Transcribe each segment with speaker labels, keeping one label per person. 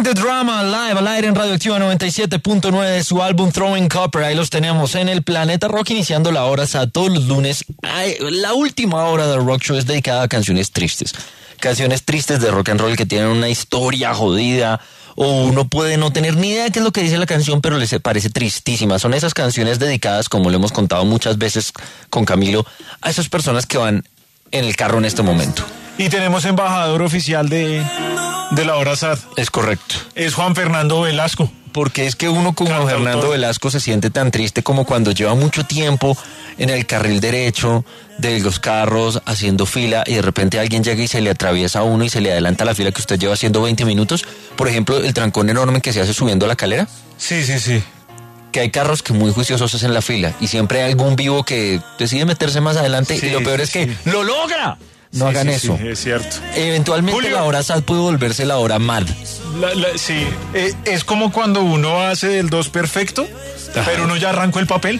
Speaker 1: the Drama, live al aire en Radioactiva 97.9 de su álbum Throwing Copper. Ahí los tenemos en el Planeta Rock, iniciando la hora a todos los lunes. La última hora del Rock Show es dedicada a canciones tristes. Canciones tristes de rock and roll que tienen una historia jodida, o uno puede no tener ni idea de qué es lo que dice la canción, pero les parece tristísima. Son esas canciones dedicadas, como lo hemos contado muchas veces con Camilo, a esas personas que van en el carro en este momento.
Speaker 2: Y tenemos embajador oficial de la hora SAD.
Speaker 1: Es correcto.
Speaker 2: Es Juan Fernando Velasco.
Speaker 1: Porque es que uno como
Speaker 2: Cantautor.
Speaker 1: Fernando Velasco se siente tan triste como cuando lleva mucho tiempo en el carril derecho de los carros haciendo fila y de repente alguien llega y se le atraviesa a uno y se le adelanta la fila que usted lleva haciendo 20 minutos. Por ejemplo, el trancón enorme que se hace subiendo la calera.
Speaker 2: Sí.
Speaker 1: Que hay carros que muy juiciosos hacen la fila y siempre hay algún vivo que decide meterse más adelante, y lo peor es que ¡lo logra! No hagan eso.
Speaker 2: Sí, es cierto.
Speaker 1: Eventualmente
Speaker 2: Julio.
Speaker 1: la hora SAD puede volverse la hora MAD.
Speaker 2: Sí, es como cuando uno hace el 2 perfecto, pero uno ya arrancó el papel.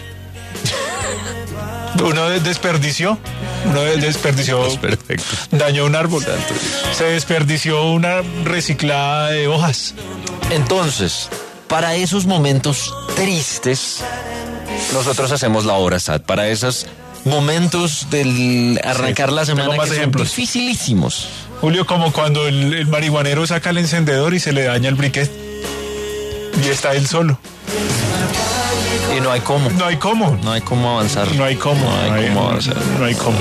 Speaker 2: Uno desperdició.
Speaker 1: Perfecto.
Speaker 2: Dañó un árbol. Se desperdició una reciclada de hojas.
Speaker 1: Entonces, para esos momentos tristes, nosotros hacemos la hora SAD. Para esos momentos del arrancar la semana
Speaker 2: tengo más
Speaker 1: que son
Speaker 2: ejemplos.
Speaker 1: dificilísimos.
Speaker 2: Julio, como cuando el marihuanero saca el encendedor y se le daña el briquet. Y está él solo.
Speaker 1: Y no hay cómo.
Speaker 2: No hay cómo.
Speaker 1: No hay cómo avanzar.
Speaker 2: No hay cómo.
Speaker 1: avanzar.
Speaker 2: No hay cómo.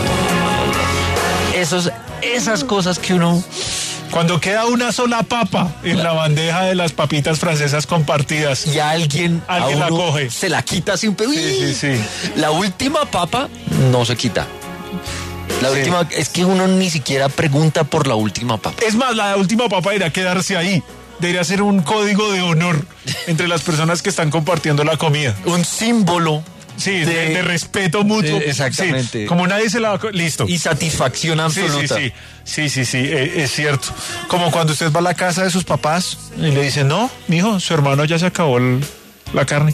Speaker 1: Esas cosas que uno...
Speaker 2: Cuando queda una sola papa en la bandeja de las papitas francesas compartidas.
Speaker 1: Y alguien a
Speaker 2: la
Speaker 1: uno
Speaker 2: coge.
Speaker 1: se la quita sin pedir.
Speaker 2: Sí.
Speaker 1: La última papa no se quita. La
Speaker 2: Sí.
Speaker 1: última, es que uno ni siquiera pregunta por la última papa.
Speaker 2: Es más, la última papa irá a quedarse ahí. Debería ser un código de honor entre las personas que están compartiendo la comida.
Speaker 1: Un símbolo.
Speaker 2: Sí, de respeto mutuo.
Speaker 1: Exactamente.
Speaker 2: Sí, como nadie se la va a... Listo.
Speaker 1: Y satisfacción absoluta.
Speaker 2: Sí, es cierto. Como cuando usted va a la casa de sus papás y le dicen, no, mijo, su hermano ya se acabó la carne.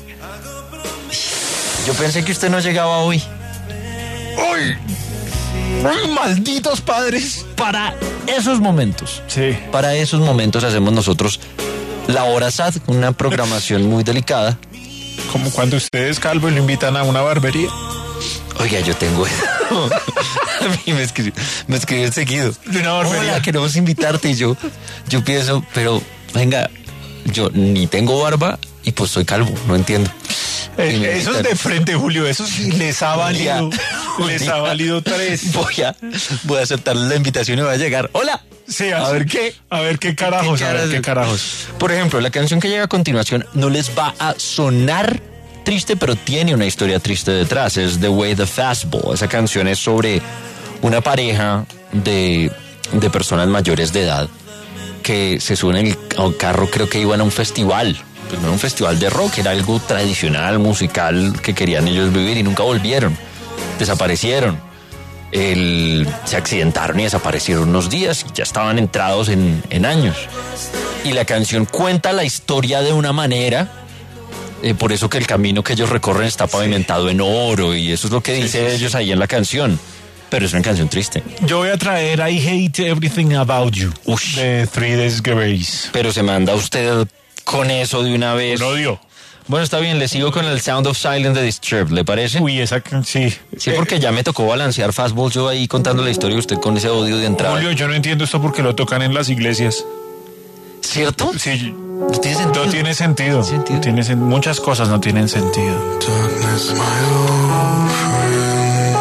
Speaker 1: Yo pensé que usted no llegaba hoy.
Speaker 2: ¡Uy! ¡Uy, malditos padres!
Speaker 1: Para esos momentos.
Speaker 2: Sí.
Speaker 1: Para esos momentos hacemos nosotros la hora SAD, una programación muy delicada.
Speaker 2: Como cuando usted es calvo y lo invitan a una barbería.
Speaker 1: Oiga, yo tengo... A mí me escriben seguido.
Speaker 2: De una barbería.
Speaker 1: Hola, queremos invitarte. Y yo pienso, pero venga, yo ni tengo barba y pues soy calvo, no entiendo.
Speaker 2: Eso es de frente, Julio. Eso sí les ha valido. Les ha valido 3.
Speaker 1: Voy a aceptar la invitación y voy a llegar. ¡Hola!
Speaker 2: Sí, a ver qué carajos.
Speaker 1: Por ejemplo, la canción que llega a continuación no les va a sonar triste, pero tiene una historia triste detrás. Es The Way the Fastball. Esa canción es sobre una pareja de personas mayores de edad que se suben a un carro, creo que iban a un festival. Pues no era un festival de rock, era algo tradicional, musical, que querían ellos vivir y nunca volvieron. Desaparecieron. Se accidentaron y desaparecieron unos días y ya estaban entrados en años. Y la canción cuenta la historia de una manera, por eso que el camino que ellos recorren está pavimentado en oro, y eso es lo que dicen ellos ahí en la canción. Pero es una canción triste.
Speaker 2: Yo voy a traer I Hate Everything About You de Three Days Grace.
Speaker 1: Pero se manda usted con eso de una vez.
Speaker 2: Lo odio.
Speaker 1: Bueno, está bien, le sigo con el Sound of Silence de Disturbed, ¿le parece?
Speaker 2: Uy, sí.
Speaker 1: Sí, porque ya me tocó balancear Fastball yo ahí contando la historia de usted con ese odio de entrada.
Speaker 2: Julio, yo no entiendo esto porque lo tocan en las iglesias.
Speaker 1: ¿Cierto?
Speaker 2: Sí.
Speaker 1: ¿No tiene sentido?
Speaker 2: No tiene sentido. Muchas cosas no tienen sentido.
Speaker 3: Darkness, my old friend,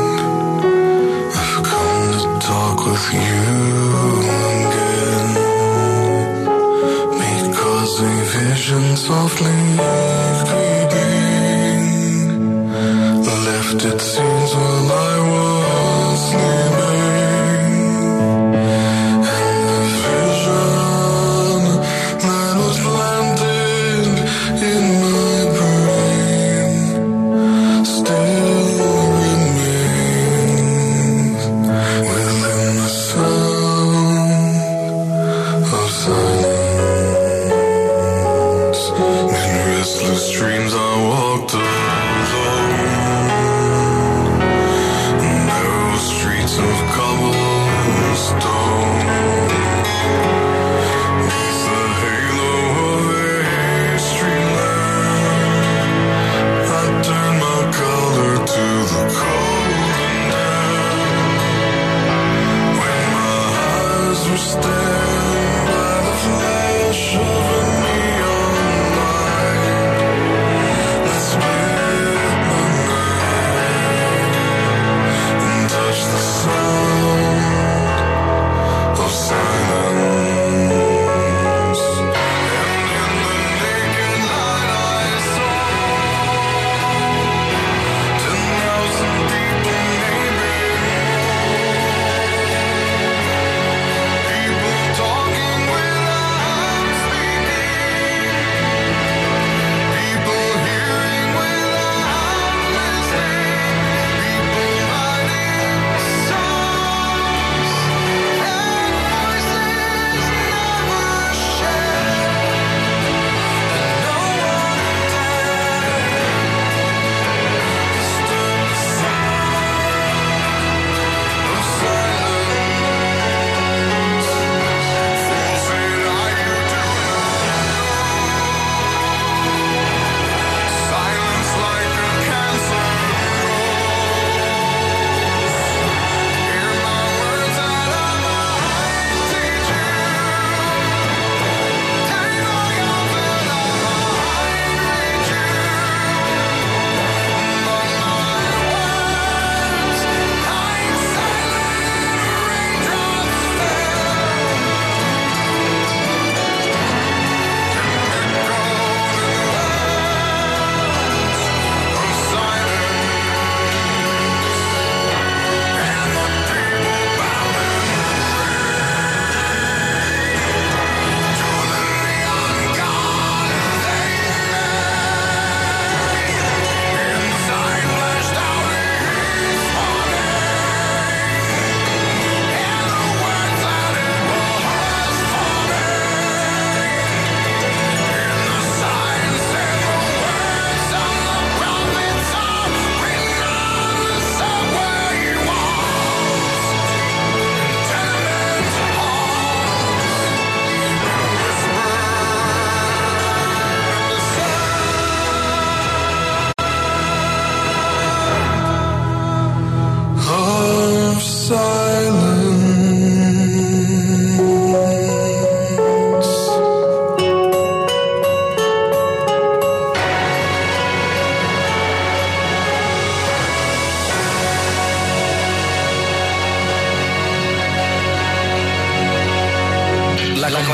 Speaker 3: I've come to talk with you again, because a vision softly creeping left its scenes while I was sleeping, and the vision that was planted in my brain still remains within the sound of silence. In restless dreams I walked alone, narrow streets of cobblestone, beneath the halo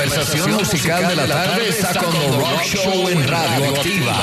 Speaker 4: conversación musical de la tarde está con The Rock Show en Radio Activa.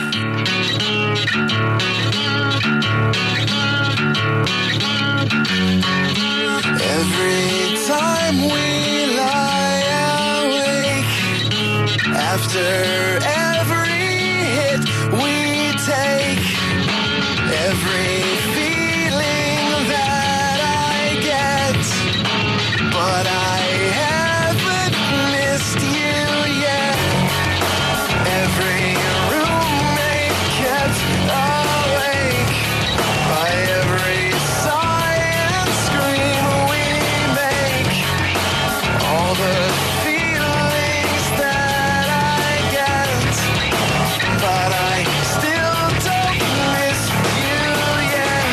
Speaker 3: Every time we lie awake, after every hit we take, every feeling that I get, but I haven't missed you yet. Every roommate kept awake by every sigh and scream we make. All the feelings that I get, but I still don't miss you yet.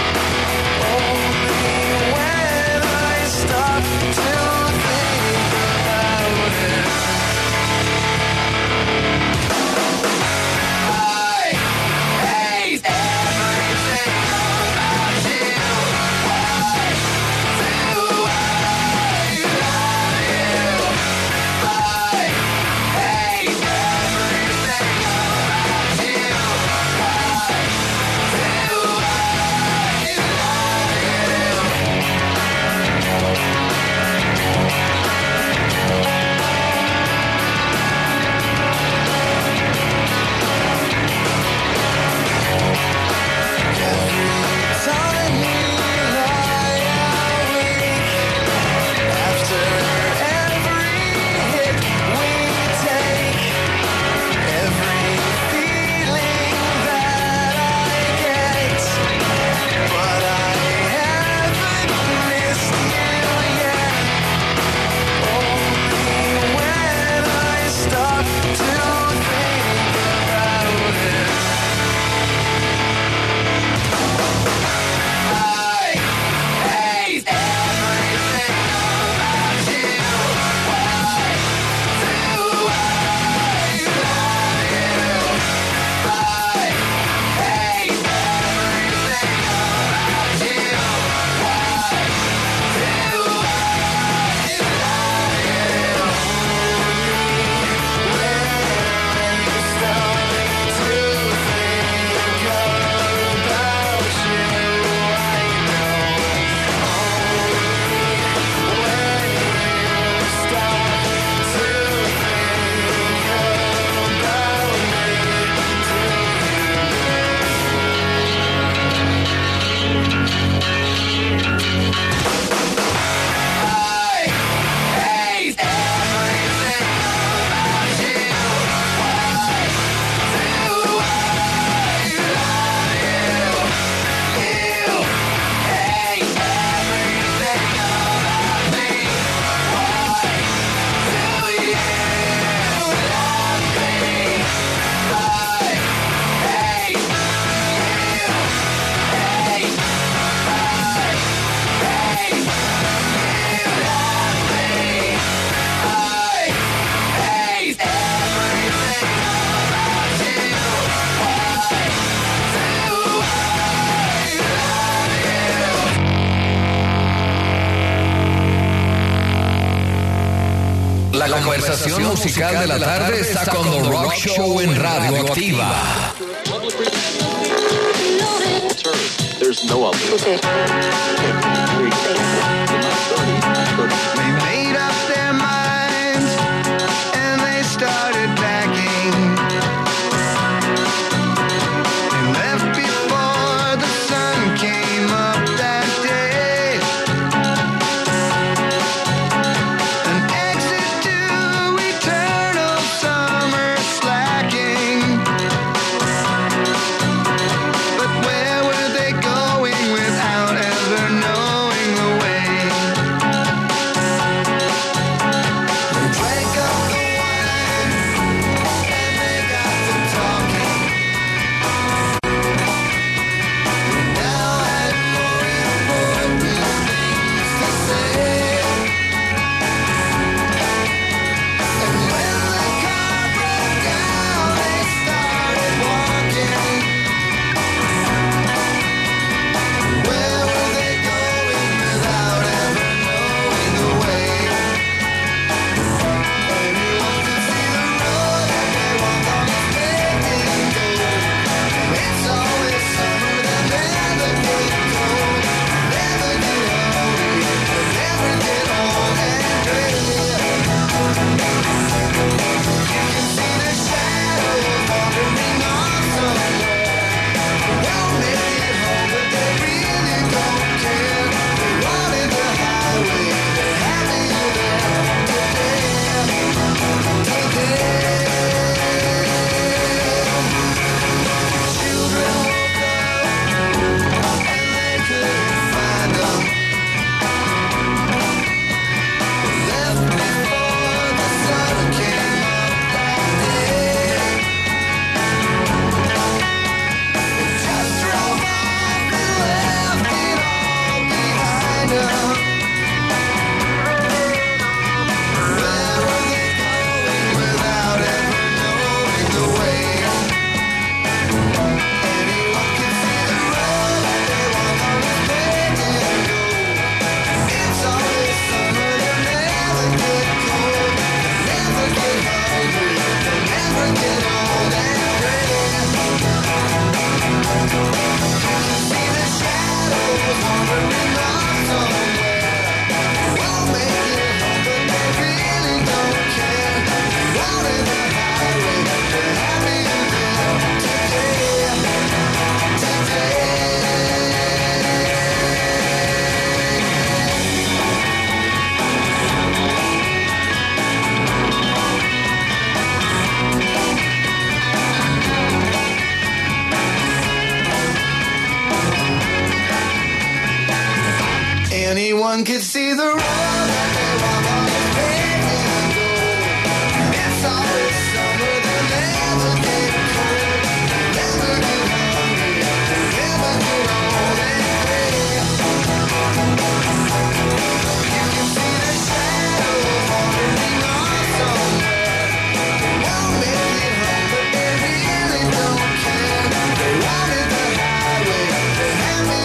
Speaker 3: Only when I stop to think about it. I hate everything about you. Why do I love you? I hate everything about you. Why do Every time we lie awake, after every hit we take, every feeling that I get, but I haven't missed you yet. Only when I stop to think about it. I hate everything about you. Why do I love you? I hate everything about you. Why do I love you? When you start to think about you, I know. When you start to think about I hate everything about you. Why do I love you? You hate everything about me. Why do you love me? I hate you. Hate. I hate you love me. I hate everything about you. Why do
Speaker 4: La conversación musical de la tarde está con The Rock Show en Radio Activa.
Speaker 5: There's no alternative.
Speaker 3: They made up their minds and they started packing. They left before the sun came up that day. An exit to eternal summer slacking. But where were they going without ever knowing the way? one could see the road that they walk on is paved in gold. It's always summer, the lands are getting cold. Never get hungry, never get old and gray. You can see the shadows wandering off somewhere. They won't make it home, but they really don't care. They wanted the highway, they had me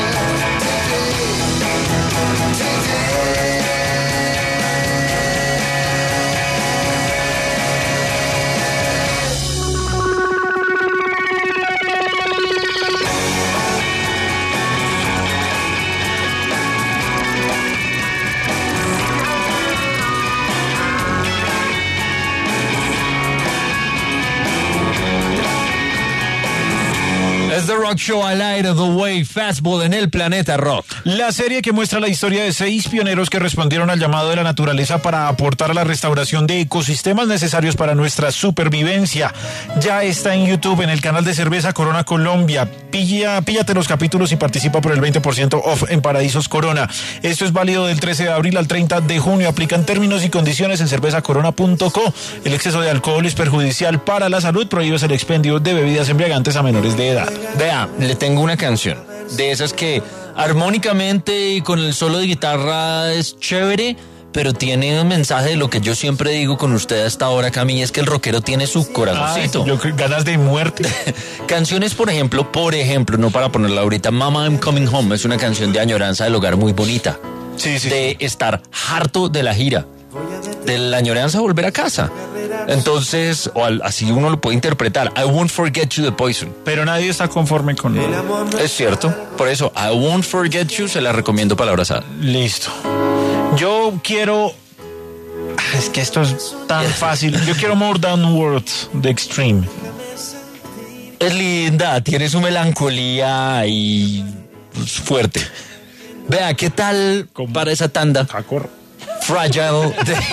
Speaker 1: Es The Rock Show al aire, The Way Fastball en el planeta rock.
Speaker 2: La serie que muestra la historia de 6 pioneros que respondieron al llamado de la naturaleza para aportar a la restauración de ecosistemas necesarios para nuestra supervivencia. Ya está en YouTube, en el canal de Cerveza Corona Colombia. Píllate los capítulos y participa por el 20% off en Paraísos Corona. Esto es válido del 13 de abril al 30 de junio. Aplican términos y condiciones en cervezacorona.co. El exceso de alcohol es perjudicial para la salud. Prohíbes el expendio de bebidas embriagantes a menores de edad.
Speaker 1: Vea, le tengo una canción de esas que armónicamente y con el solo de guitarra es chévere, pero tiene un mensaje de lo que yo siempre digo con usted hasta ahora, Cami, es que el rockero tiene su corazoncito.
Speaker 2: Yo creo ganas de muerte.
Speaker 1: Canciones, por ejemplo, no para ponerla ahorita, Mama I'm Coming Home, es una canción de añoranza del hogar muy bonita.
Speaker 2: Sí, sí.
Speaker 1: De estar harto de la gira, de la añoranza de volver a casa. Entonces, así uno lo puede interpretar. I won't forget you de Poison.
Speaker 2: Pero nadie está conforme con él.
Speaker 1: Es cierto. Por eso, I won't forget you se la recomiendo para la abrazada.
Speaker 2: Listo. Yo quiero... Es que esto es tan fácil. Yo quiero More Than Words de Extreme.
Speaker 1: Es linda, tiene su melancolía y fuerte. Vea, ¿qué tal para esa tanda? Fragile.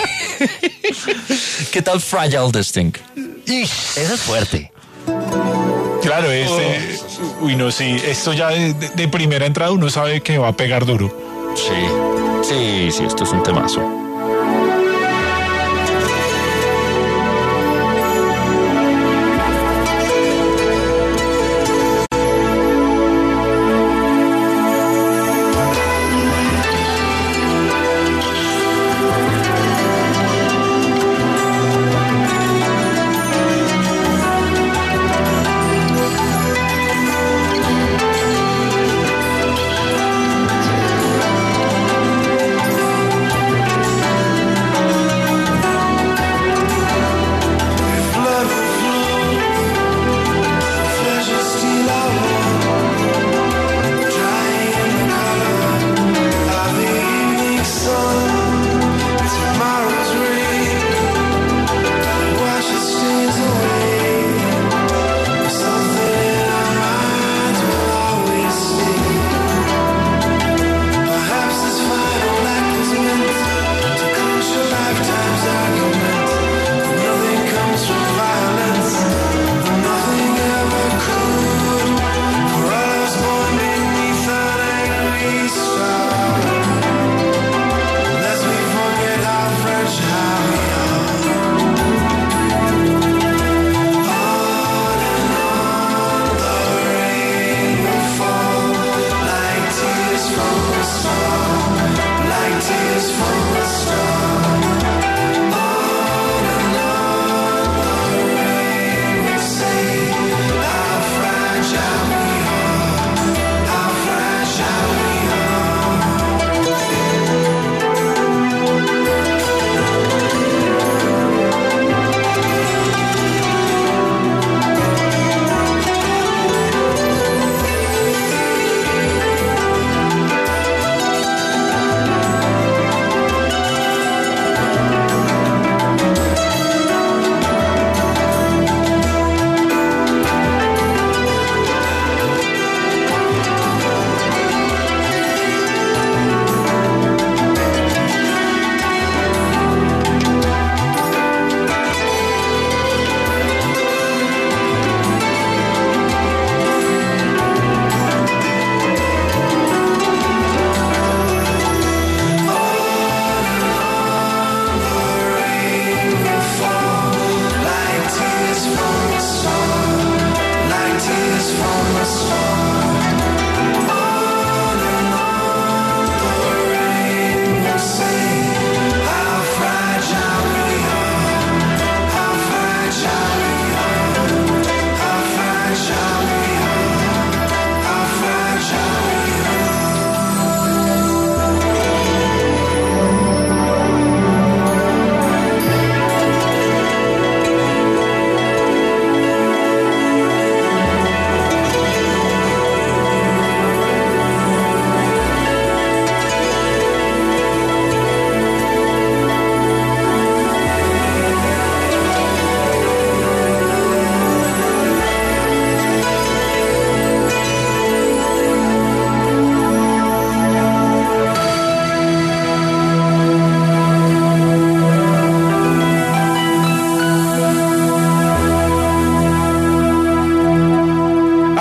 Speaker 1: ¿Qué tal Fragile de Sting? Esa es fuerte.
Speaker 2: Claro, uy, no, sí. Esto ya de primera entrada uno sabe que va a pegar duro.
Speaker 1: Sí, esto es un temazo.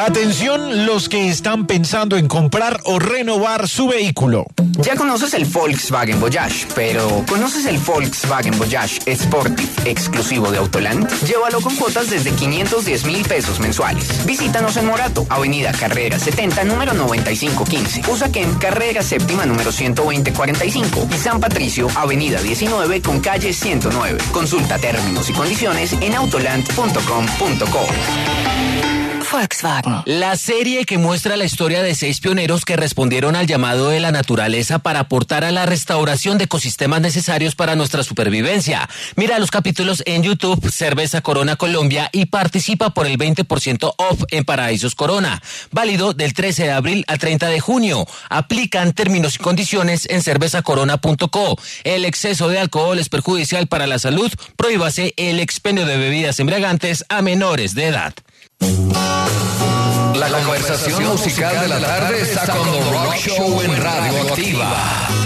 Speaker 2: Atención los que están pensando en comprar o renovar su vehículo.
Speaker 6: Ya conoces el Volkswagen Voyage, pero ¿conoces el Volkswagen Voyage Sportive exclusivo de Autoland? Llévalo con cuotas desde 510,000 pesos mensuales. Visítanos en Morato, Avenida Carrera 70, número 9515. Usaquén, Carrera Séptima, número 12045. Y San Patricio, Avenida 19 con calle 109. Consulta términos y condiciones en autoland.com.co.
Speaker 7: Volkswagen.
Speaker 8: La serie que muestra la historia de 6 pioneros que respondieron al llamado de la naturaleza para aportar a la restauración de ecosistemas necesarios para nuestra supervivencia. Mira los capítulos en YouTube, Cerveza Corona Colombia, y participa por el 20% off en Paraísos Corona. Válido del 13 de abril al 30 de junio. Aplican términos y condiciones en cervezacorona.co. El exceso de alcohol es perjudicial para la salud. Prohíbase el expendio de bebidas embriagantes a menores de edad.
Speaker 4: La conversación musical de la tarde está con The Rock Show en Radio Activa.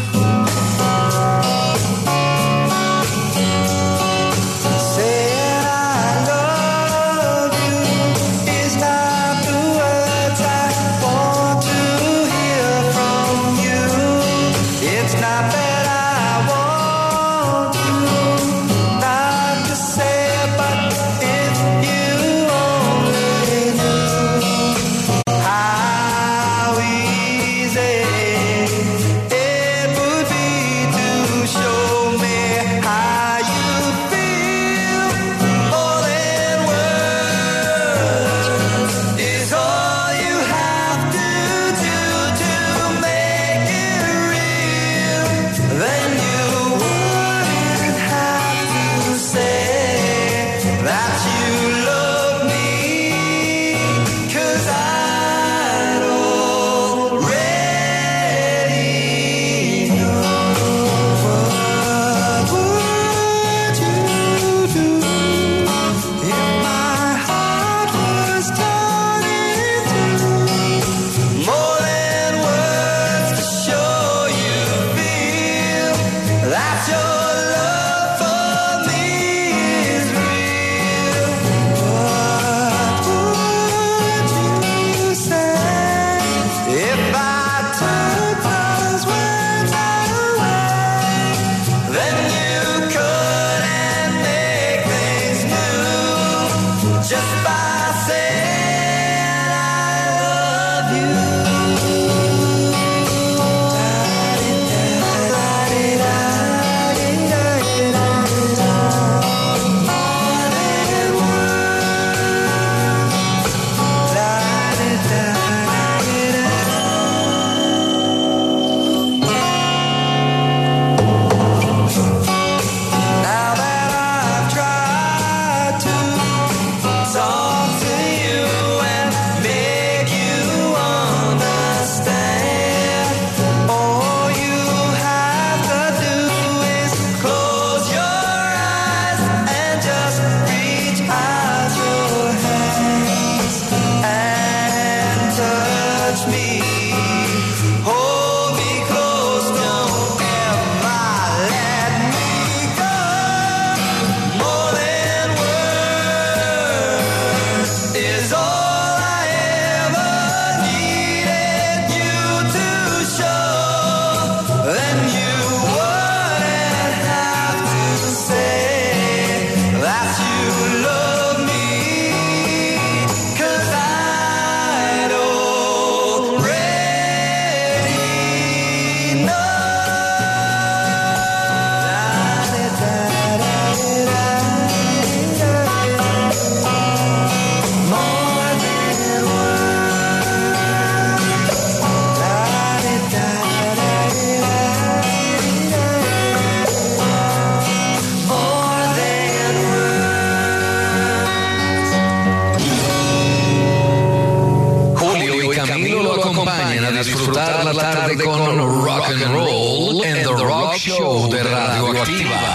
Speaker 4: Disfrutar la tarde con rock and roll en The Rock Show de Radio Activa.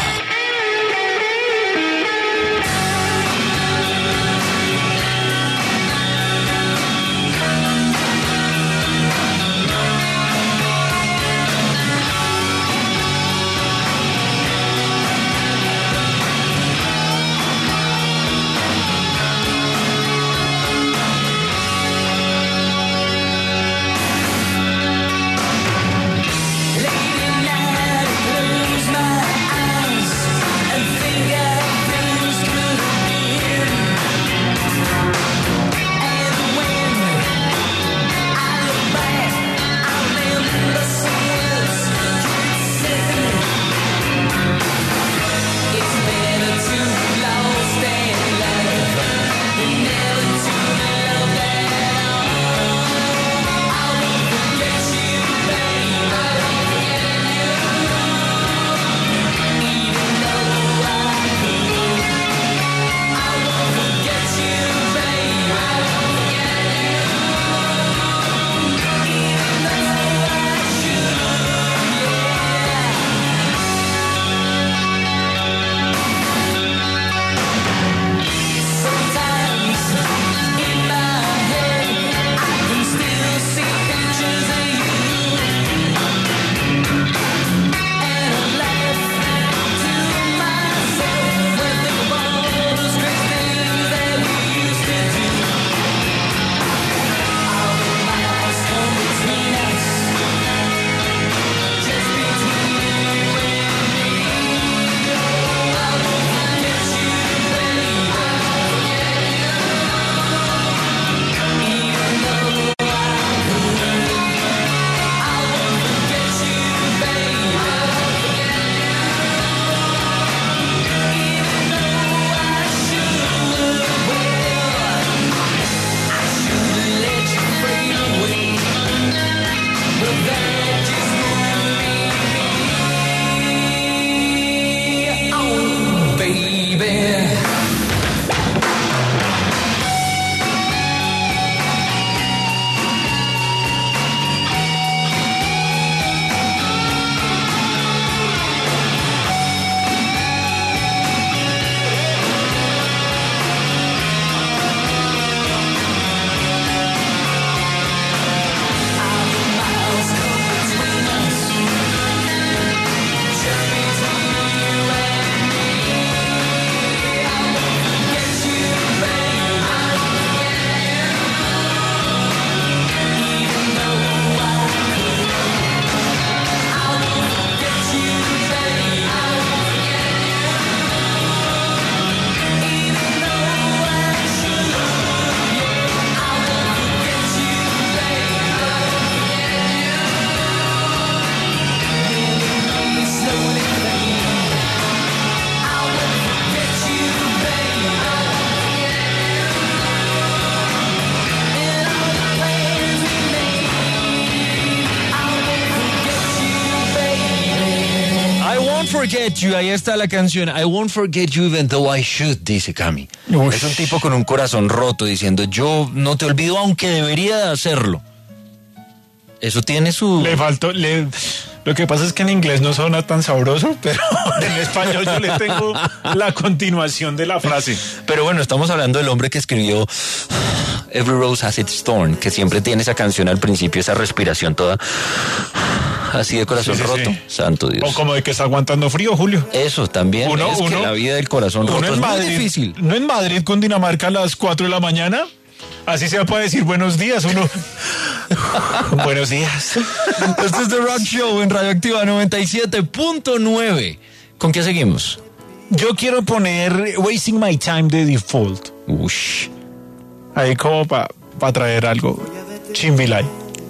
Speaker 1: forget you, ahí está la canción. I won't forget you even though I should, dice Cami.
Speaker 2: Uy.
Speaker 1: Es un tipo con un corazón roto diciendo, yo no te olvido aunque debería de hacerlo. Eso tiene su...
Speaker 2: Le faltó, lo que pasa es que en inglés no suena tan sabroso, pero en español yo le tengo la continuación de la frase.
Speaker 1: Pero bueno, estamos hablando del hombre que escribió Every Rose Has Its Thorn, que siempre tiene esa canción al principio, esa respiración toda así de corazón
Speaker 2: Sí, sí,
Speaker 1: roto.
Speaker 2: sí.
Speaker 1: Santo Dios.
Speaker 2: O como de que está aguantando frío, Julio.
Speaker 1: Eso también, es que la vida del corazón roto es muy difícil.
Speaker 2: No en Madrid con Dinamarca a las 4 de la mañana. Así se puede decir buenos días, uno. Buenos días.
Speaker 1: Este es The Rock Show en Radioactiva 97.9. ¿Con qué seguimos?
Speaker 2: Yo quiero poner Wasting My Time de Default.
Speaker 1: Ush.
Speaker 2: Ahí como para traer algo. Chimbilay.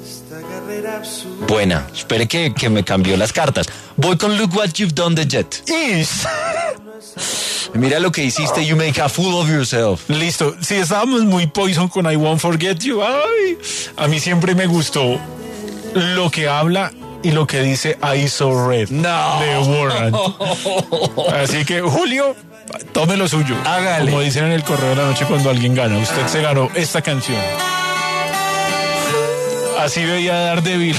Speaker 1: Buena. Espere que me cambió las cartas. Voy con Look What You've Done the Jet.
Speaker 2: Is.
Speaker 1: Mira lo que hiciste, you make a fool of yourself.
Speaker 2: Listo. Si estábamos muy Poison con I Won't Forget You. Ay, a mí siempre me gustó lo que habla y lo que dice I So Red
Speaker 1: No.
Speaker 2: de Warrant. Así que, Julio, tome lo suyo.
Speaker 1: Hágale.
Speaker 2: Como dicen en el correo de la noche cuando alguien gana. Usted se ganó esta canción. Así veía Daredevil.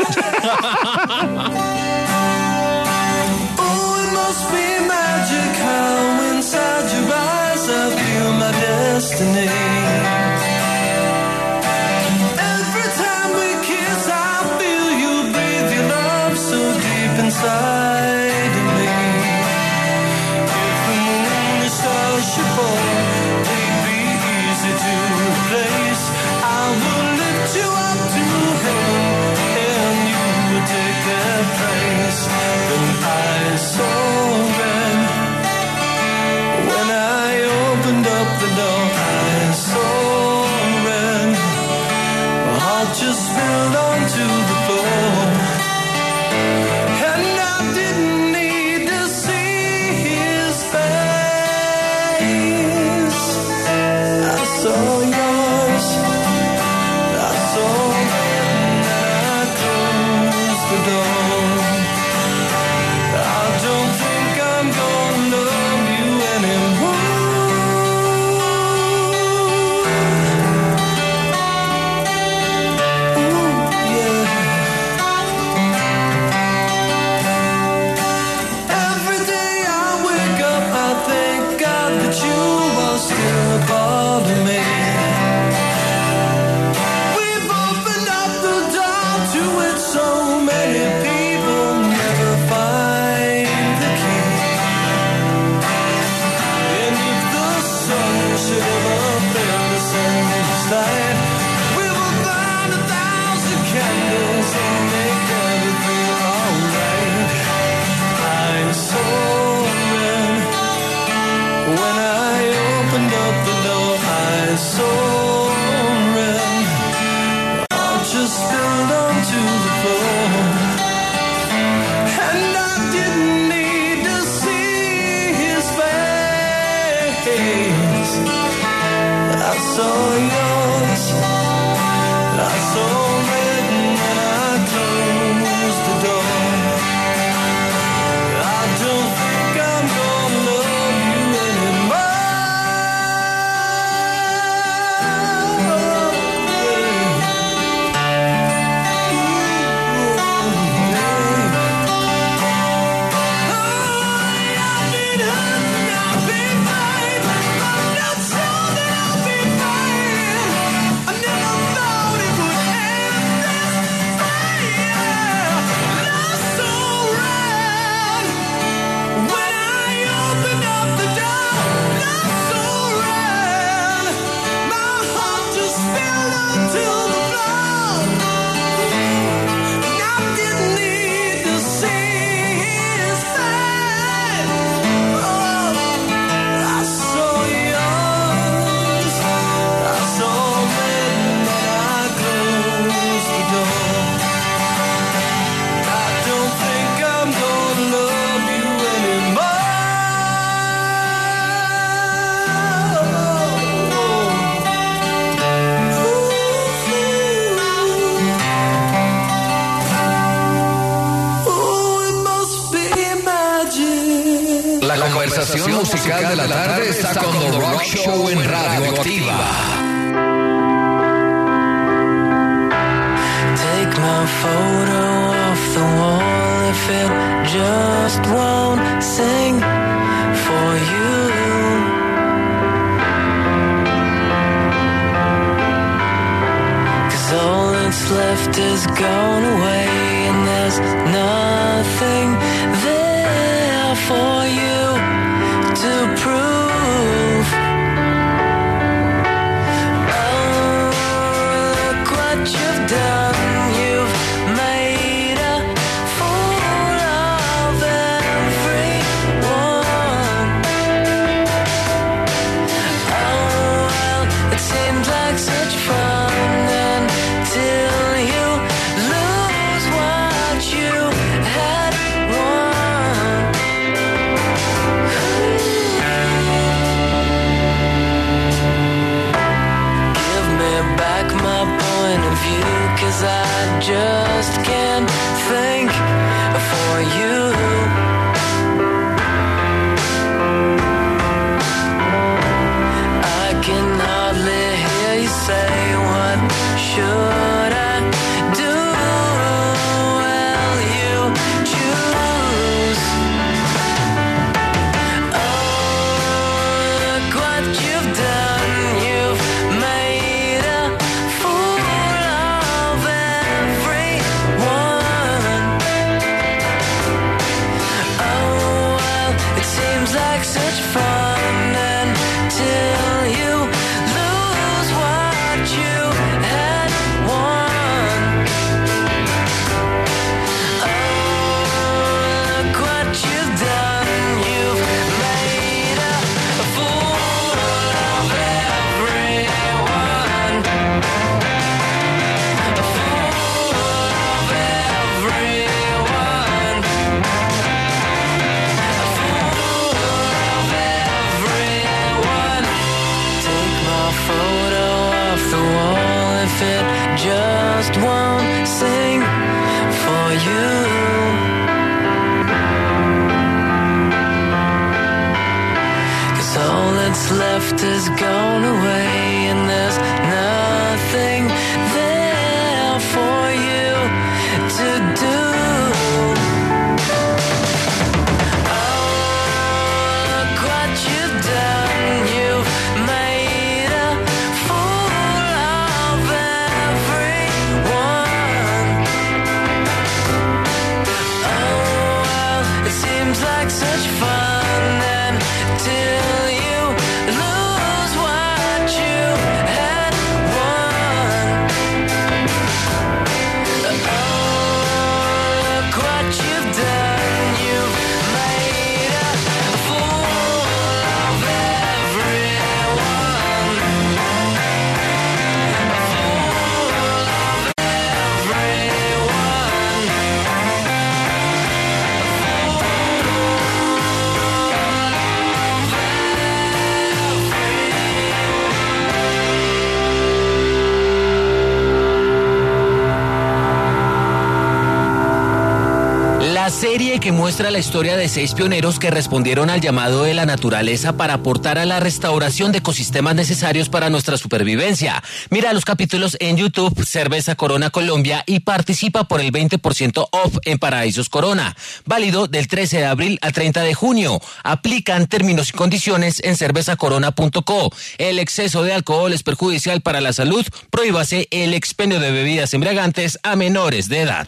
Speaker 3: Oh, it must be magic how inside your eyes I feel my destiny. Every time we kiss, I feel you breathe your love so deep inside of me. If the moon and stars should fall, they'd be easy to replace. I will lift you up to heaven, and you would take their place. Then I saw red. When I opened up the door, I saw red. My heart just spilled onto the floor. And I didn't need to see his face. I saw yours. I saw red and I closed the door. I don't think I'm gonna love you anymore. Ooh, yeah.
Speaker 4: conversación musical de la tarde está con The Rock Show en Radioactiva.
Speaker 7: Take my photo off the wall if it just won't sing for you. Cause all that's left is gone away and there's nothing there for you to prove. Oh, look what you've done. You've made a fool of everyone. Oh, well, it seems like such fun until you lose what you had won. Give me back my point of view, 'cause I just can't think for you. I can hardly hear you say, what should I do? Well, you choose. Oh, look what you've done. You've made a fool of everyone. Oh, well, it seems like such fun until you lose what you had won. Oh, look what you've done. You've made a fool of everyone. A fool of everyone. A fool of everyone. Take my photo off the wall if it just won't sing for you. Cause all that's left is gone away and there's nothing there for you to do. Oh, look what you've done. You've made a fool of everyone. Oh, well, it seems like such fun until you lose what you had won. Oh, look what you've done. You've made a fool of everyone. A fool of everyone.
Speaker 8: La serie que muestra la historia de 6 pioneros que respondieron al llamado de la naturaleza para aportar a la restauración de ecosistemas necesarios para nuestra supervivencia. Mira los capítulos en YouTube, Cerveza Corona Colombia, y participa por el 20% off en Paraísos Corona. Válido del 13 de abril al 30 de junio. Aplican términos y condiciones en cervezacorona.co. El exceso de alcohol es perjudicial para la salud. Prohíbase el expendio de bebidas embriagantes a menores de edad.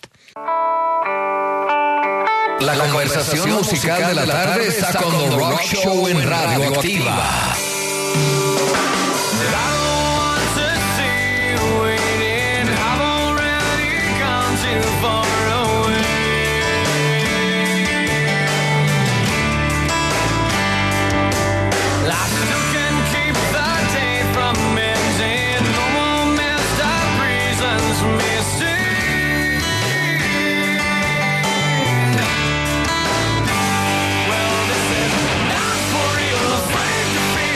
Speaker 4: La conversación musical de la tarde está con The Rock Show en Radioactiva.
Speaker 7: Well, this is not for real, afraid to feel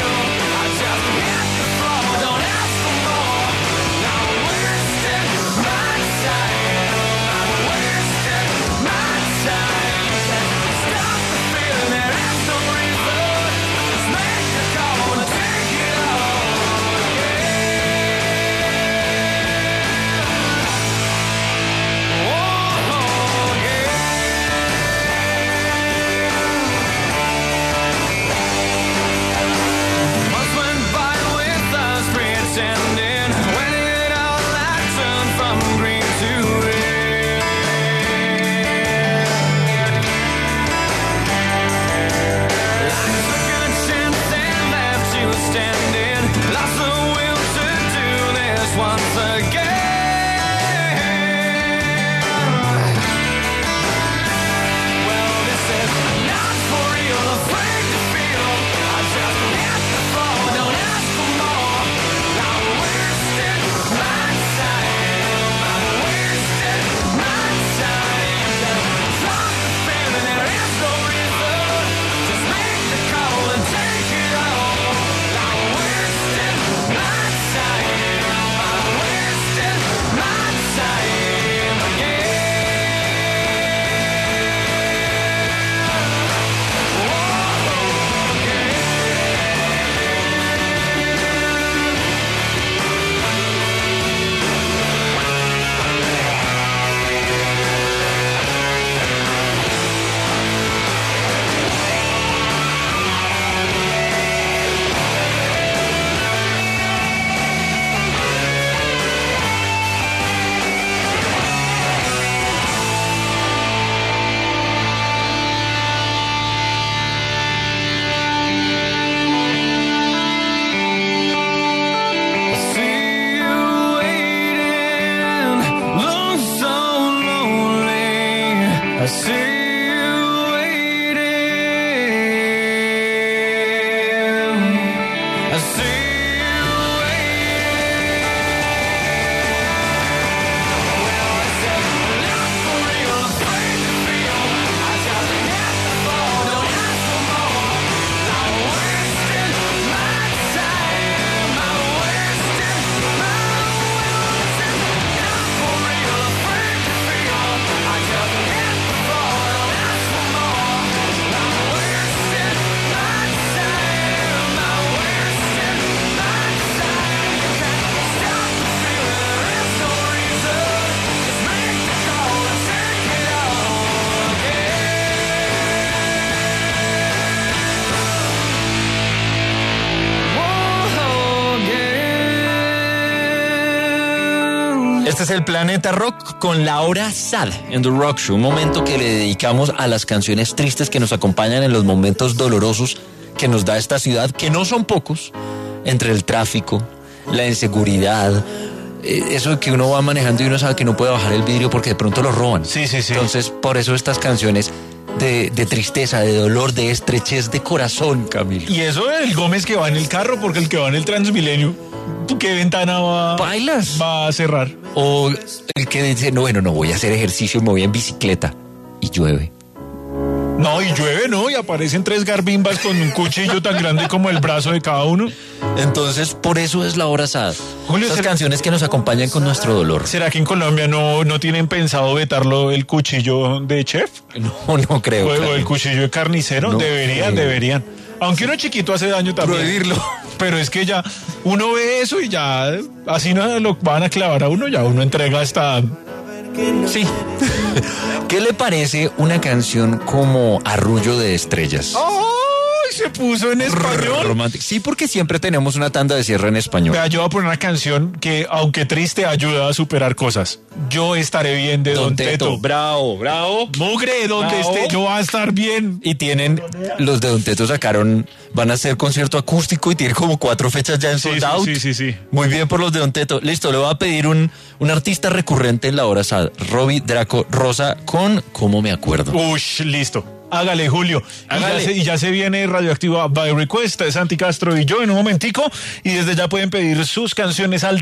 Speaker 1: Este es el Planeta Rock con la hora sad en The Rock Show, un momento que le dedicamos a las canciones tristes que nos acompañan en los momentos dolorosos que nos da esta ciudad, que no son pocos, entre el tráfico, la inseguridad, eso de que uno va manejando y uno sabe que no puede bajar el vidrio porque de pronto lo roban.
Speaker 2: Sí.
Speaker 1: Entonces, por eso estas canciones de tristeza, de dolor, de estrechez de corazón, Camilo.
Speaker 2: Y eso el Gómez que va en el carro, porque el que va en el Transmilenio, ¿qué ventana
Speaker 1: ¿Bailas?
Speaker 2: va a cerrar?
Speaker 1: O el que dice, no, bueno, no voy a hacer ejercicio, me voy en bicicleta y llueve.
Speaker 2: No, y llueve, ¿no? Y aparecen 3 garbimbas con un cuchillo tan grande como el brazo de cada uno.
Speaker 1: Entonces, por eso es la hora sad.
Speaker 2: Julio,
Speaker 1: Estas
Speaker 2: ¿será-
Speaker 1: canciones que nos acompañan con nuestro dolor.
Speaker 2: ¿Será que en Colombia no tienen pensado vetarlo el cuchillo de chef?
Speaker 1: No creo.
Speaker 2: O el
Speaker 1: Camilo.
Speaker 2: cuchillo de carnicero.
Speaker 1: No
Speaker 2: deberían. Aunque uno chiquito hace daño también.
Speaker 1: Prohibirlo.
Speaker 2: Pero es que ya uno ve eso y ya así no lo van a clavar a uno, ya uno entrega hasta...
Speaker 1: Sí. ¿Qué le parece una canción como Arrullo de Estrellas?
Speaker 2: ¡Ay! Se puso en español.
Speaker 1: Romántico. Sí, porque siempre tenemos una tanda de cierre en español.
Speaker 2: Vea, yo voy a poner una canción que, aunque triste, ayuda a superar cosas. Yo estaré bien de Don Teto.
Speaker 1: Bravo.
Speaker 2: Mugre, donde
Speaker 1: Bravo.
Speaker 2: esté, yo voy a estar bien.
Speaker 1: Y tienen, los de Don Teto van a hacer concierto acústico y tienen como 4 fechas ya en
Speaker 2: Sí,
Speaker 1: sold out.
Speaker 2: sí.
Speaker 1: Muy bien por los de Don Teto. Listo, le voy a pedir un artista recurrente en la hora sad. Robbie Draco Rosa con ¿Cómo me acuerdo?
Speaker 2: Ush, listo. Hágale, Julio.
Speaker 1: Hágale.
Speaker 2: Y ya se viene Radioactiva by Request, Santi Castro y yo en un momentico. Y desde ya pueden pedir sus canciones al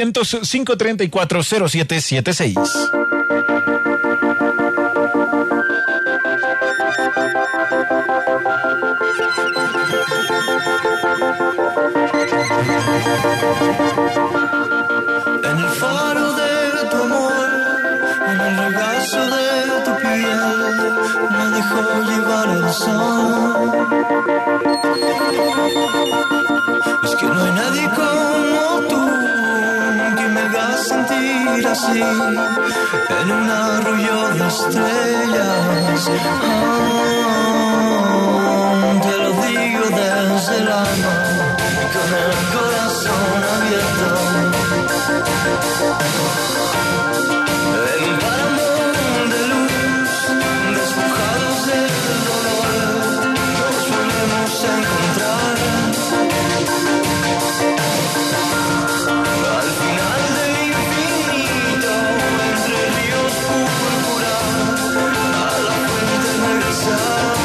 Speaker 2: 300-534-0776.
Speaker 3: En el faro de tu amor, en el regazo de tu piel, me dejó llevar el sol. Es que no hay nadie como tú que me haga sentir así, en un arrullo de estrellas. Te lo digo desde el alma y con el corazón abierto. En un páramo de luz, despojados del dolor, nos volvemos a encontrar. Al final del infinito, entre ríos púrpura, a la fuente regresar.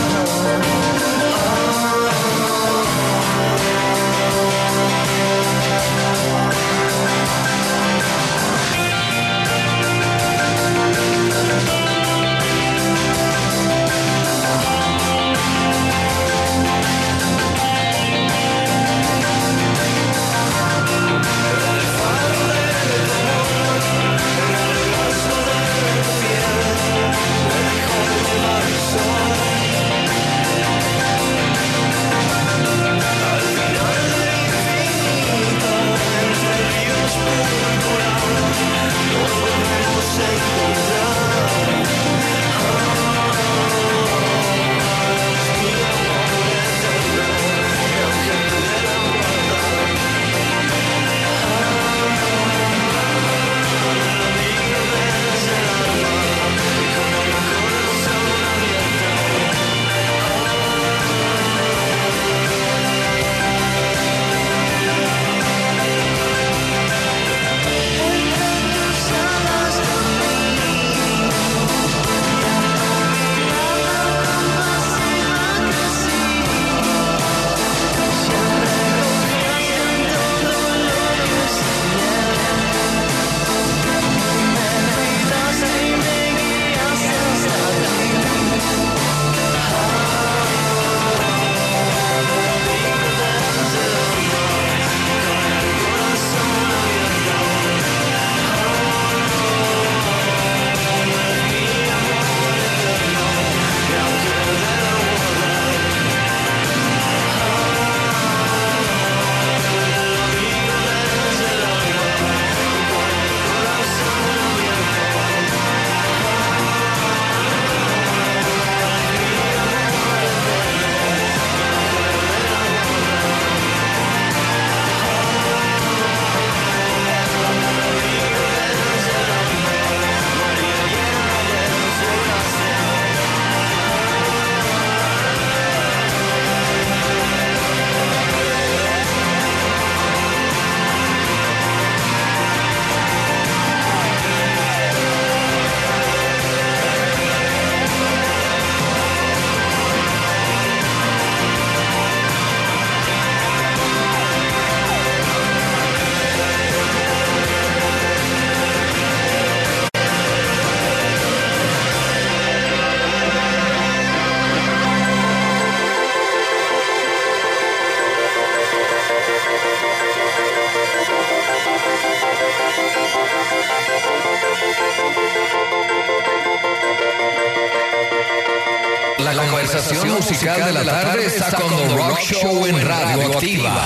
Speaker 4: La conversación musical de la tarde está con The Rock Show en Radioactiva.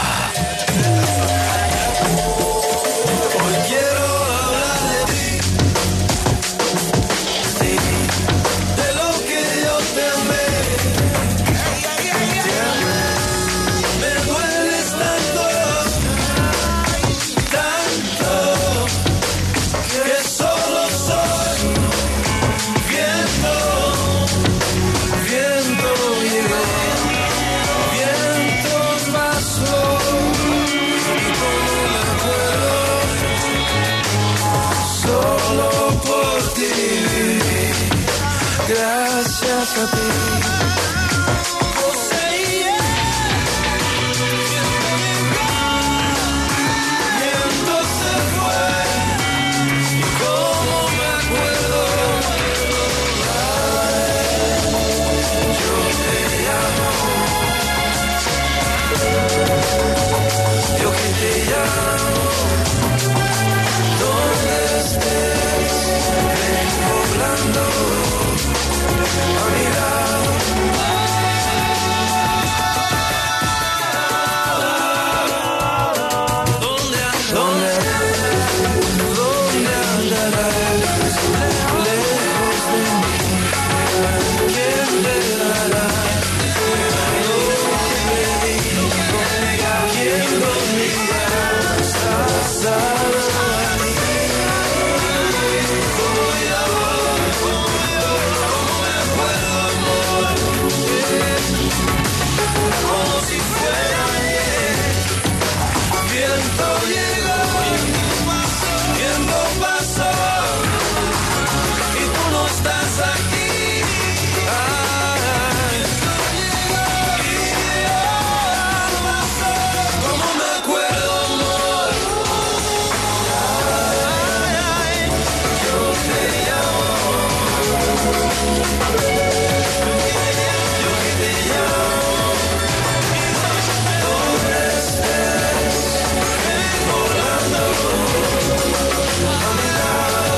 Speaker 3: Hoy quiero hablar de ti, de lo que yo te amé. Me dueles tanto, tanto, que solo soy viento, viento llegó, viento pasó. Solo por ti, gracias a ti. Poseía, viento se fue, y como me acuerdo, yo te llamo, yo que te llamo. Donde estés, ven volando a mi lado. ¿Dónde andarás? Lejos de mí. ¿Quién te dará lo que pedí? ¿Quién lo dirá? Pasado. Viento llegó, viento pasó, y tú no estás aquí. Viento llegó, viento pasó, como me acuerdo, amor. Yo te llamo, yo que te llamo. Donde estés, ven volando a mi lado.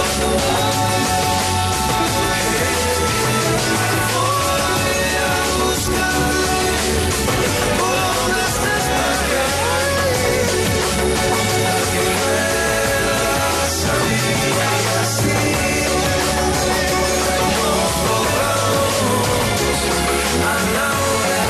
Speaker 3: Voy a buscarte por donde estés, para que vuelvas a mí, así nos volvamos a enamorar.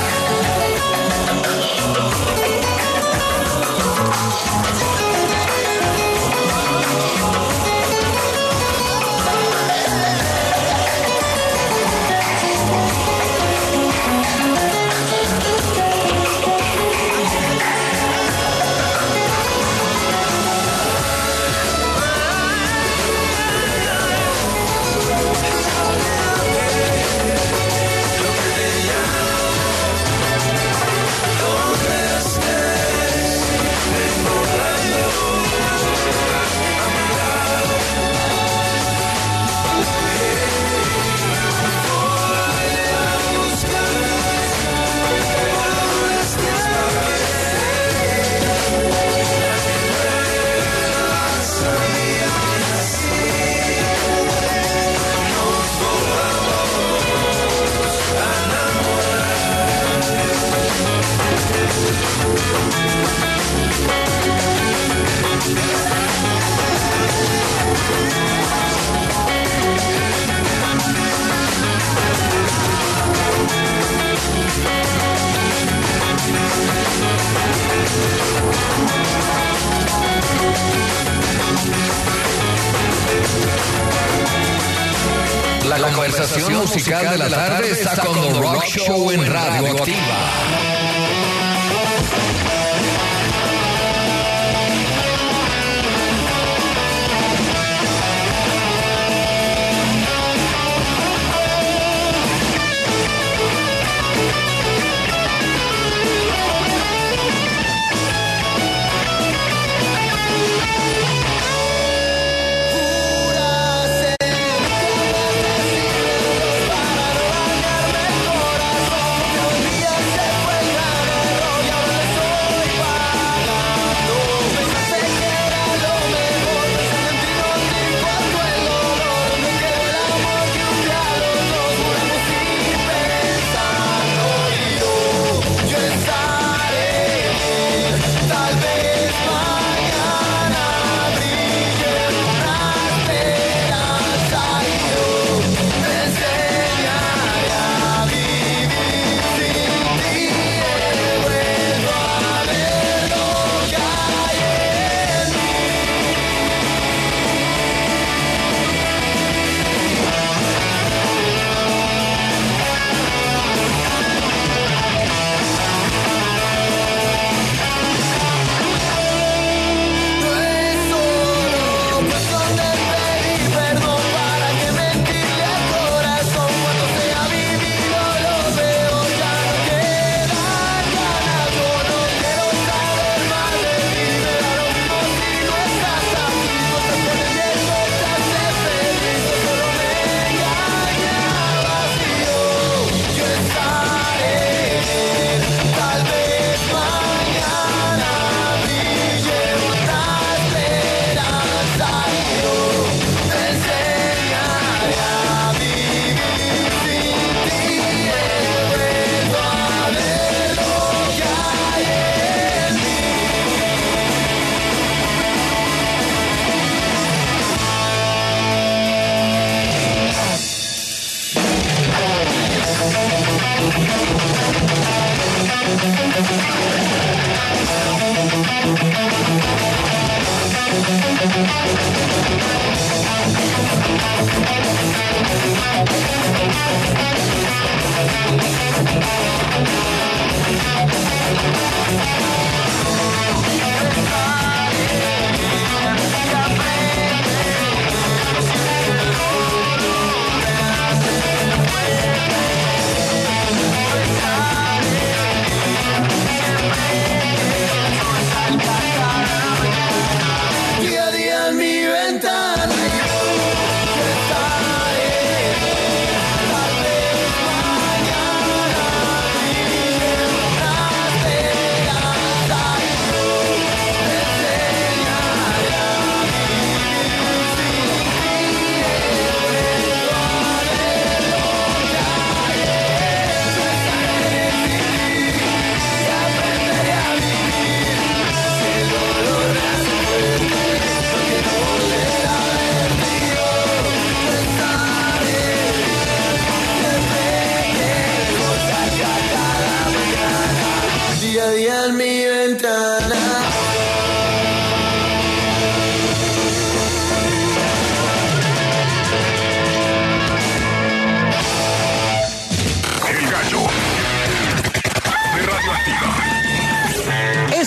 Speaker 4: La conversación musical de la tarde está con The Rock Show en Radioactiva.
Speaker 3: Para no dañarme el corazón, que un día se fue el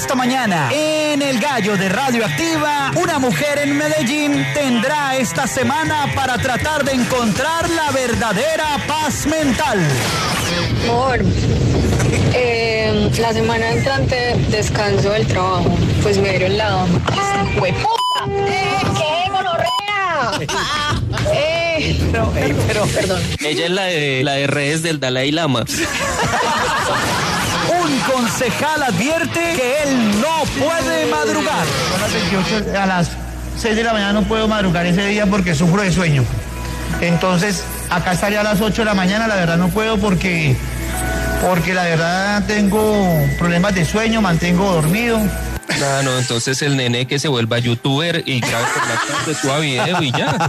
Speaker 9: esta mañana, en El Gallo de Radioactiva, una mujer en Medellín tendrá esta semana para tratar de encontrar la verdadera paz mental.
Speaker 10: Amor, la semana entrante descanso del trabajo, pues me dieron la... ¡Hueputa! ¡Qué gonorrea!
Speaker 9: Pero,
Speaker 10: Perdón.
Speaker 11: Ella es la de redes del Dalai Lama.
Speaker 9: un concejal advierte que él no puede madrugar.
Speaker 12: A las 6 de la mañana no puedo madrugar ese día porque sufro de sueño. Entonces, acá estaría a las 8 de la mañana, la verdad no puedo porque la verdad tengo problemas de sueño, mantengo dormido.
Speaker 11: Ah, no, entonces el nene que se vuelva youtuber y grabe por la tarde, suba video y ya.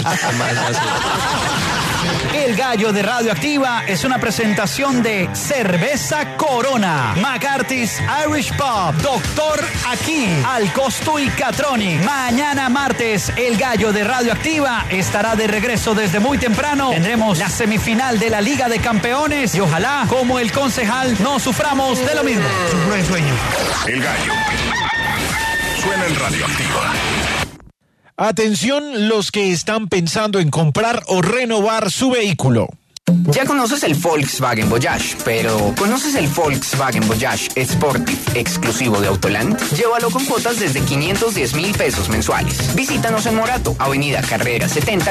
Speaker 9: El Gallo de Radioactiva es una presentación de Cerveza Corona, McCarthy's Irish Pub, Doctor Aquí, Al Costo y Catronic. Mañana martes, El Gallo de Radioactiva estará de regreso desde muy temprano. Tendremos la semifinal de la Liga de Campeones y ojalá, como el concejal, no suframos de lo mismo.
Speaker 12: Sufro de sueño.
Speaker 13: El Gallo suena en Radioactiva.
Speaker 2: Atención los que están pensando en comprar o renovar su vehículo.
Speaker 6: Ya conoces el Volkswagen Voyage, pero ¿conoces el Volkswagen Voyage Sportive exclusivo de Autoland? Llévalo con cuotas desde 510,000 pesos mensuales. Visítanos en Morato, Avenida Carrera 70.